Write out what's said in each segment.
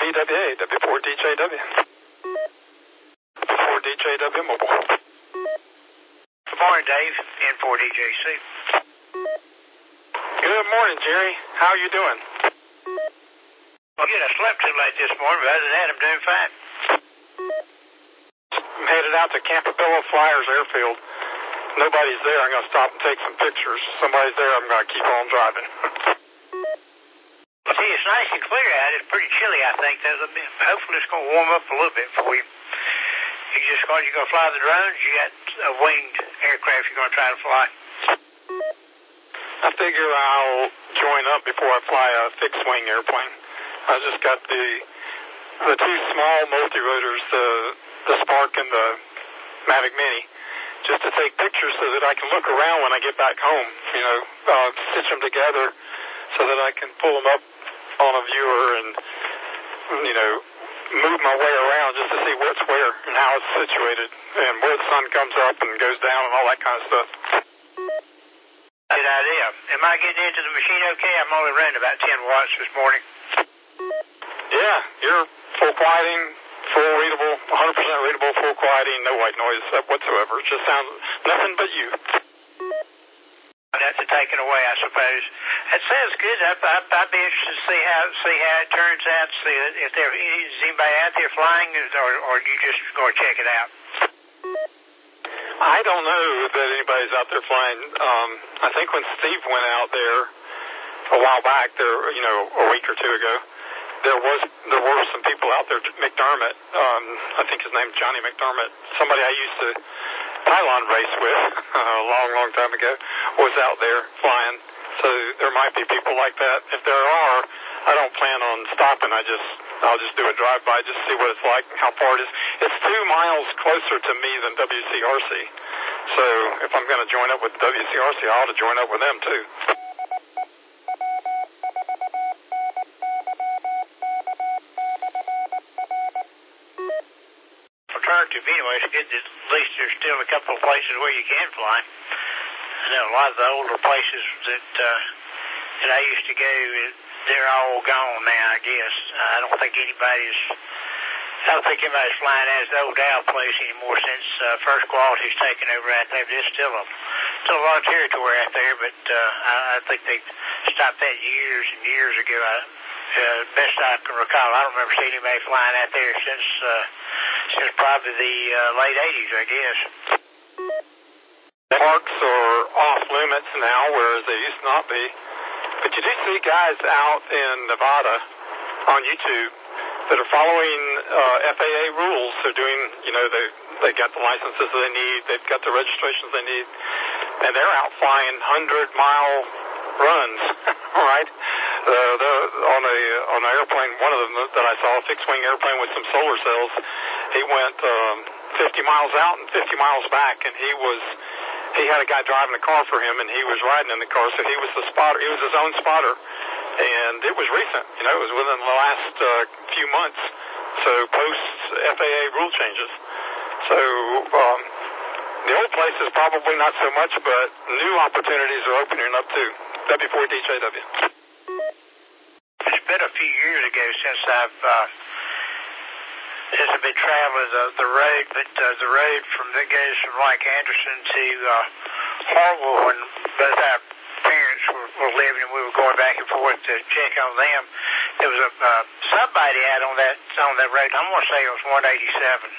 WDWA, W4DJW. W4DJW Mobile. Good morning, Dave, N4DJC. Good morning, Jerry. How are you doing? Well, good. I slept too late this morning, but other than that, I'm doing fine. I'm headed out to Campobello Flyers Airfield. Nobody's there. I'm going to stop and take some pictures. Somebody's there. I'm going to keep on driving. Well, see, it's nice and clear out. It's pretty chilly, I think. Hopefully it's going to warm up a little bit for you. You just going to fly the drones? You got a winged aircraft you're going to try to fly? I figure I'll join up before I fly a fixed-wing airplane. I just got the two small multi-rotors, the Spark and the Mavic Mini, just to take pictures so that I can look around when I get back home, stitch them together so that I can pull them up on a viewer and, move my way around just to see what's where and how it's situated and where the sun comes up and goes down and all that kind of stuff. Good idea. Am I getting into the machine okay? I'm only running about 10 watts this morning. Yeah, you're full quieting, full readable, 100% readable, full quieting, no white noise whatsoever. It just sounds nothing but you. That's a taken away, I suppose. That sounds good. I'd be interested to see how it turns out. See if is anybody out there flying, or you just go check it out. I don't know that anybody's out there flying. I think when Steve went out there a while back, a week or two ago, there were some people out there. McDermott, I think his name's Johnny McDermott, somebody I used to pylon race with a long time ago, was out there flying. So there might be people like that. If there are, I don't plan on stopping. I'll just do a drive-by, just see what it's like, how far it is. It's 2 miles closer to me than WCRC. So if I'm going to join up with WCRC, I ought to join up with them too. Alternative anyway, it's good that at least there's still a couple of places where you can fly. I know a lot of the older places that I used to go, they're all gone now, I guess. I don't think anybody's flying out of the old Dow place anymore since First Quality's taken over out there. There's still a lot of territory out there, but I think they stopped that years and years ago. Best I can recall, I don't remember seeing anybody flying out there since probably the late 80s, I guess. Parks are off limits now, whereas they used to not be. But you do see guys out in Nevada on YouTube that are following FAA rules. They're doing, they got the licenses they need, they've got the registrations they need, and they're out flying 100-mile runs, right? They're on an airplane, one of them that I saw, a fixed-wing airplane with some solar cells. He went 50 miles out and 50 miles back, and he had a guy driving a car for him, and he was riding in the car, so he was the spotter. He was his own spotter, and it was recent. It was within the last few months, so post-FAA rule changes. So the old places probably not so much, but new opportunities are opening up too. W4DJW. It's been a few years ago since I've been traveling the road, but the road that goes from Lake Anderson to Harwell, when both our parents were living and we were going back and forth to check on them, there was somebody out on that road. I'm going to say it was 187.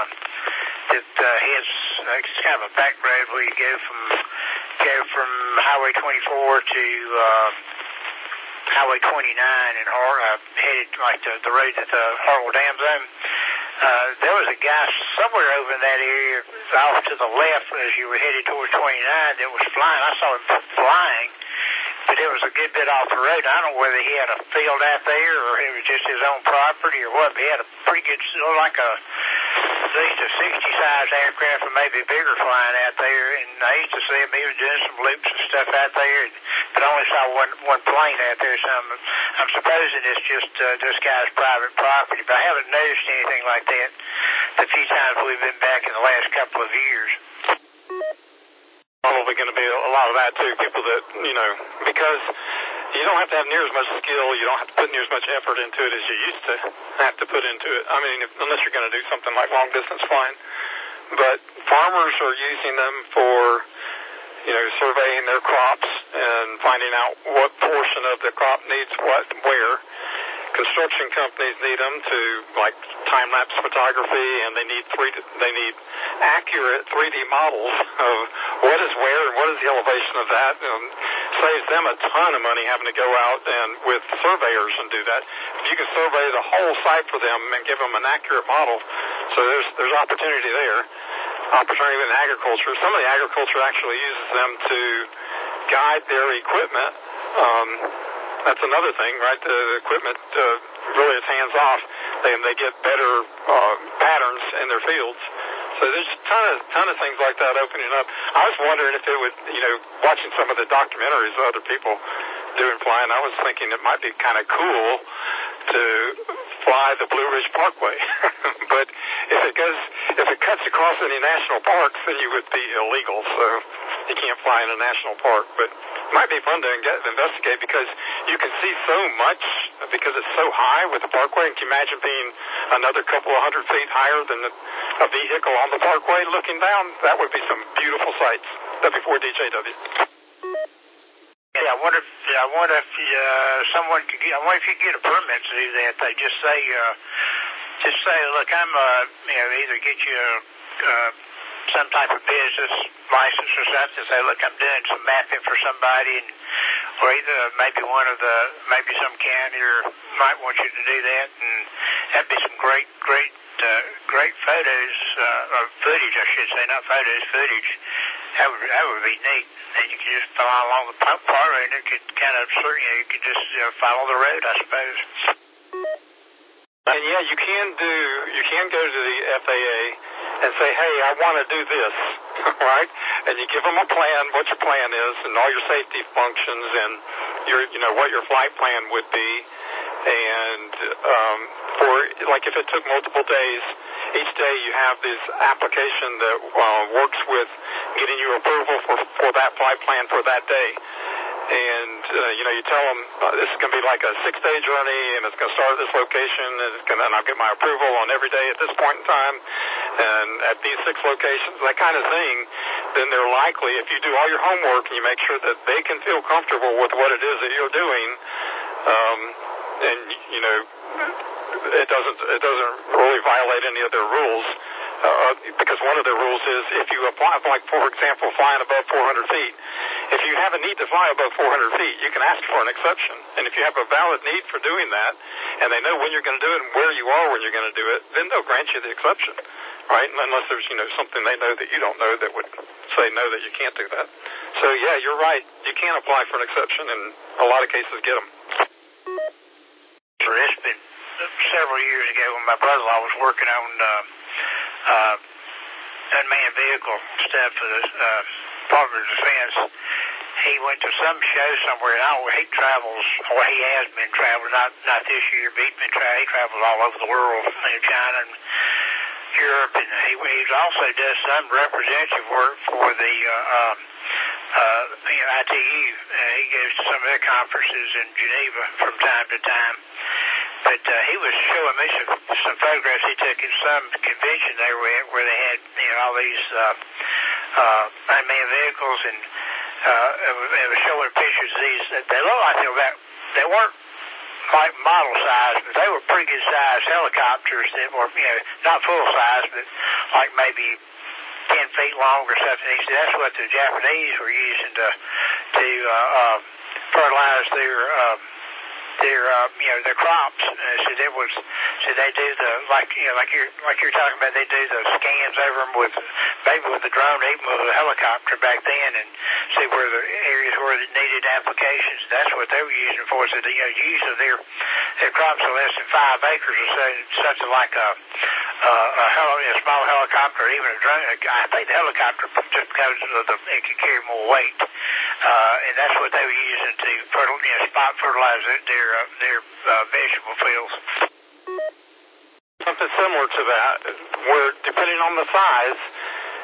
It's kind of a back road where you go from Highway 24 to Highway 29 and headed like the road that the Harwell Dam's on. There was a guy somewhere over in that area off to the left as you were headed towards 29 that was flying. I saw him flying, but it was a good bit off the road. I don't know whether he had a field out there or it was just his own property or what, but he had a pretty good, like at least a 60-size aircraft or maybe bigger flying out there, and I used to see him. He was doing some loops and stuff out there, but I only saw one plane out there, so I'm supposing it's just this guy's private property, but I haven't noticed anything like that the few times we've been back in the last couple of years. Probably going to be a lot of that too, people that, because you don't have to have near as much skill. You don't have to put near as much effort into it as you used to have to put into it. I mean, unless you're going to do something like long distance flying. But farmers are using them for, surveying their crops and finding out what portion of the crop needs what where. Construction companies need them to, like, time-lapse photography, and they need accurate 3D models of what is where and what is the elevation of that. Saves them a ton of money having to go out and with surveyors and do that. You can survey the whole site for them and give them an accurate model. So there's opportunity there. Opportunity in agriculture. Some of the agriculture actually uses them to guide their equipment. That's another thing, right? The equipment really is hands off. They get better patterns in their fields. So there's a ton of things like that opening up. I was wondering if it would, watching some of the documentaries of other people doing flying, I was thinking it might be kind of cool to fly the Blue Ridge Parkway. But if it cuts across any national parks, then you would be illegal. So you can't fly in a national park. But it might be fun to investigate because you can see so much because it's so high with the parkway. And can you imagine being another couple of 100 feet higher than a vehicle on the parkway looking down? That would be some beautiful sights. W4DJW. Yeah, I wonder if someone could get. I wonder if you could get a permit to do that. They just say, look, I'm either get you some type of business license or something. Say, look, I'm doing some mapping for somebody, or either maybe some county or might want you to do that, and that'd be some great photos or footage, I should say, not photos, footage. That would be neat. And you could just fly along the part, and it could kind of, you could just follow the road, I suppose. And yeah, you can go to the FAA and say, hey, I want to do this, right? And you give them a plan, what your plan is, and all your safety functions, and what your flight plan would be. And for, like, if it took multiple days, each day you have this application that works with getting you approval for that flight plan for that day. And, you tell them this is going to be like a 6-day journey, and it's going to start at this location, and I'll get my approval on every day at this point in time, and at these 6 locations, that kind of thing. Then they're likely, if you do all your homework and you make sure that they can feel comfortable with what it is that you're doing, and, it doesn't really violate any of their rules, because one of their rules is if you apply, like, for example, flying above 400 feet, if you have a need to fly above 400 feet, you can ask for an exception. And if you have a valid need for doing that, and they know when you're going to do it and where you are when you're going to do it, then they'll grant you the exception, right? Unless there's, something they know that you don't know that would say no, that you can't do that. So, yeah, you're right. You can apply for an exception, and a lot of cases get them. It's been several years ago when my brother-in-law was working on unmanned vehicle stuff for the Department of Defense. He went to some show somewhere, and he travels, or he has been traveling, not this year, but he travels all over the world, China and Europe, and he also does some representative work for the ITU. He goes to some of their conferences in Geneva from time to time. But he was showing me some photographs he took in some convention they were at where they had all these unmanned vehicles, and it was showing pictures of these. They looked like they weren't like model size, but they were pretty good size helicopters that were not full size, but like maybe 10 feet long or something. He said that's what the Japanese were using to fertilize their crops. So they do the like you're talking about. They do the scans over them with the drone, even with a helicopter back then, and see where the areas where they needed applications. That's what they were using it for. So usually their crops are less than 5 acres or so. Something like a small helicopter, or even a drone. I think the helicopter just because it can carry more weight, and that's what they were using to spot fertilize their vegetable fields. Something similar to that, where depending on the size,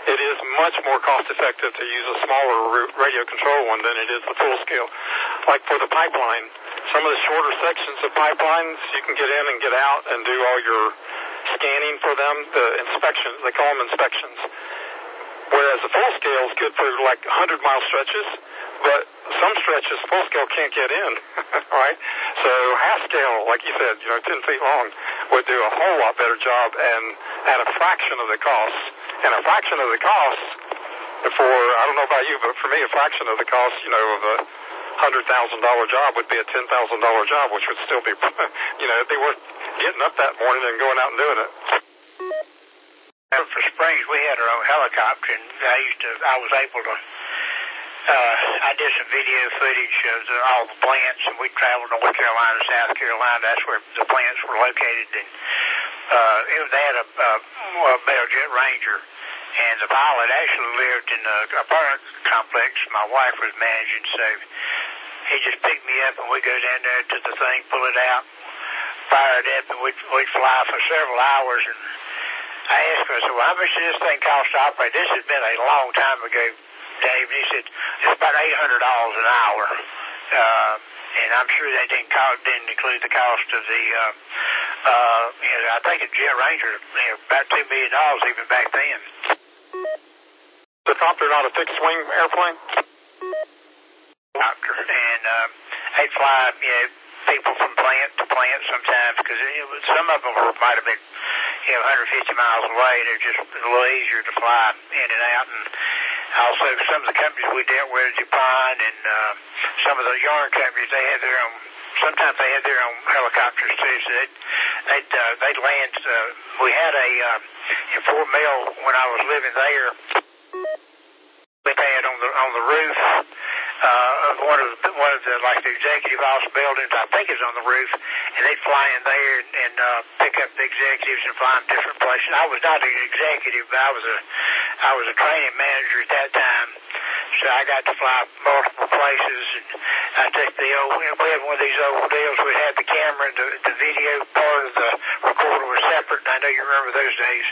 it is much more cost-effective to use a smaller radio-controlled one than it is the full-scale. Like for the pipeline, some of the shorter sections of pipelines, you can get in and get out and do all your scanning for them, the inspections. They call them inspections. Whereas the full-scale is good for like 100-mile stretches, but some stretches full-scale can't get in, right? So half-scale, like you said, 10 feet long, would do a whole lot better job and at a fraction of the cost. And a fraction of the cost I don't know about you, but for me, a fraction of the cost, of a $100,000 job would be a $10,000 job, which would still be, it'd be worth getting up that morning and going out and doing it. For Springs, we had our own helicopter, and I was able to, I did some video footage of all the plants, and we traveled North Carolina, South Carolina. That's where the plants were located, and they had a Bell Jet Ranger, and the pilot actually lived in an apartment complex my wife was managing, so he just picked me up, and we'd go down there to the thing, pull it out, fire it up, and we'd fly for several hours, and I asked him, I said, well, how much does this thing cost to operate? This had been a long time ago, Dave, and he said, it's about $800 an hour, and I'm sure that didn't include the cost of the, I think a Jet Ranger, about $2 million even back then. The copter not a fixed wing airplane? Copter, and they'd fly, people from plant to plant sometimes, because some of them might have been 150 miles away. They're just a little easier to fly in and out. And also some of the companies we dealt with, DuPont and some of the yarn companies, they had their own. Sometimes they had their own helicopters too. So they'd land. We had in Fort Mill when I was living there. We had on the roof. One of the like the executive office buildings, I think is on the roof, and they'd fly in there and pick up the executives and fly them different places. I was not an executive, but I was a training manager at that time, so I got to fly multiple places. And I took we had one of these old deals. We had the camera and the video part of the recorder was separate. And I know you remember those days.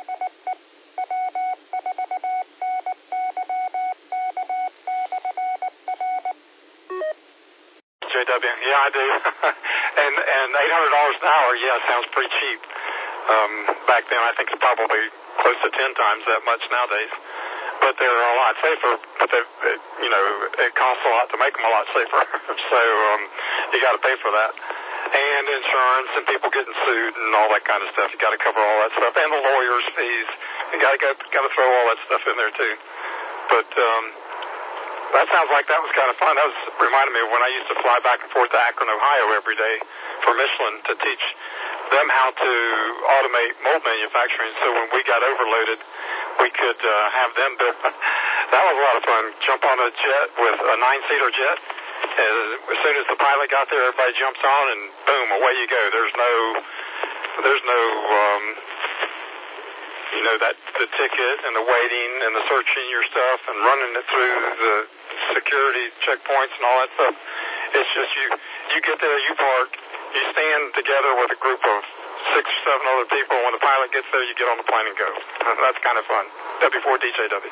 JW, yeah, I do. and $800 an hour, yeah, sounds pretty cheap. Back then, I think it's probably close to 10 times that much nowadays. But they're a lot safer. But it costs a lot to make them a lot safer. So you got to pay for that, and insurance, and people getting sued, and all that kind of stuff. You got to cover all that stuff, and the lawyers' fees. You got to throw all that stuff in there too. But that sounds like that was kind of fun. That reminded me of when I used to fly back and forth to Akron, Ohio every day for Michelin to teach them how to automate mold manufacturing. So when we got overloaded, we could have them build. That was a lot of fun. Jump on a jet with a 9-seater jet. As soon as the pilot got there, everybody jumps on, and boom, away you go. There's no the ticket and the waiting and the searching your stuff and running it through the security checkpoints and all that stuff. It's just you get there, you park, you stand together with a group of 6 or 7 other people. When the pilot gets there, you get on the plane and go. That's kind of fun. W4DJW.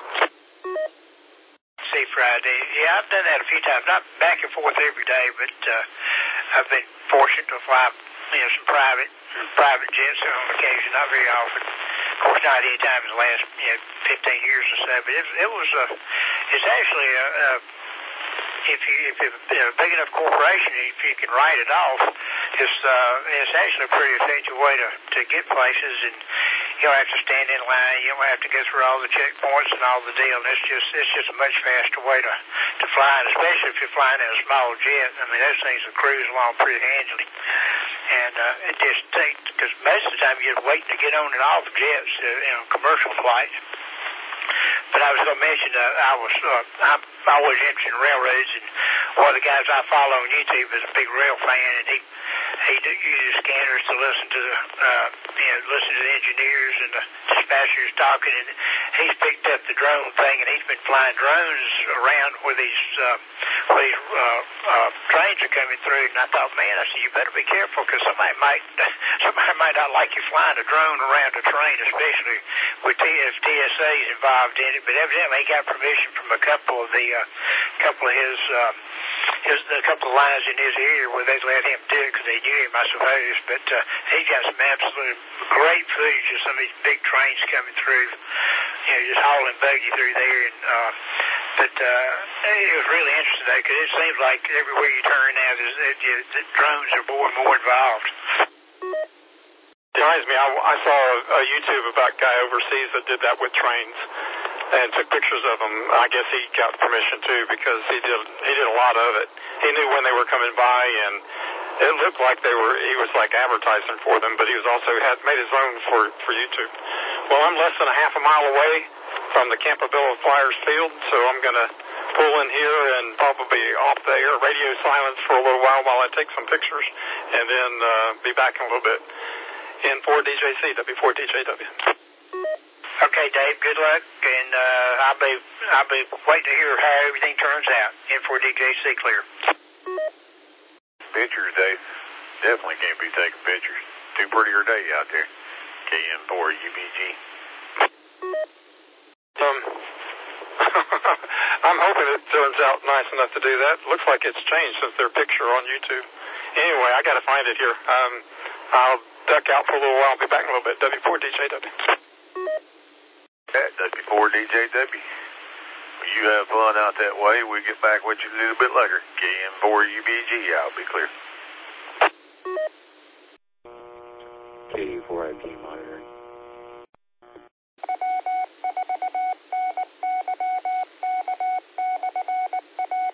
See Friday. Yeah, I've done that a few times. Not back and forth every day, but I've been fortunate to fly some private jets on occasion, not very often. Of course, not any time in the last 15 years or so. But it's actually if you're a big enough corporation, if you can write it off, it's actually a pretty effective way to get places, and you don't have to stand in line. You don't have to go through all the checkpoints and all the deal. And it's just a much faster way to fly, and especially if you're flying in a small jet. I mean, those things will cruise along pretty handily. And it just takes, because most of the time you're waiting to get on and off jets, commercial flights. But I was going to mention, I'm always interested in railroads, and one of the guys I follow on YouTube is a big rail fan, and he uses scanners to listen to the engineers and the dispatchers talking, and he's picked up the drone thing, and he's been flying drones around where these trains are coming through. And I thought, man, I said, you better be careful, because somebody might not like you flying a drone around a train, especially with if TSA is involved in it. But evidently, he got permission from a couple of lines in his ear where they let him do it because they knew him, I suppose. But he got some absolute great footage of some of these big trains coming through, just hauling buggy through there. And but it was really interesting though, because it seems like everywhere you turn now, the drones are more and more involved. It reminds me, I saw a YouTube about a guy overseas that did that with trains and took pictures of them. I guess he got permission too, because he did a lot of it. He knew when they were coming by, and it looked like he was like advertising for them, but he was also made his own for YouTube. Well, I'm less than a half a mile away from the Campobello Flyers field, so I'm going to pull in here and probably off the air, radio silence for a little while I take some pictures, and then be back in a little bit. N4DJC, W4DJW. Okay, Dave, good luck, and I'll be waiting to hear how everything turns out. N4DJC clear. Pictures, Dave. Definitely can't be taking pictures. Too pretty a day out there. KN4UBG. I'm hoping it turns out nice enough to do that. Looks like it's changed since their picture on YouTube. Anyway, I got to find it here. I'll duck out for a little while. I'll be back in a little bit. W4DJW. At W4DJW. You have fun out that way. We'll get back with you a little bit later. KN4UBG, I'll be clear. KD4IP monitoring.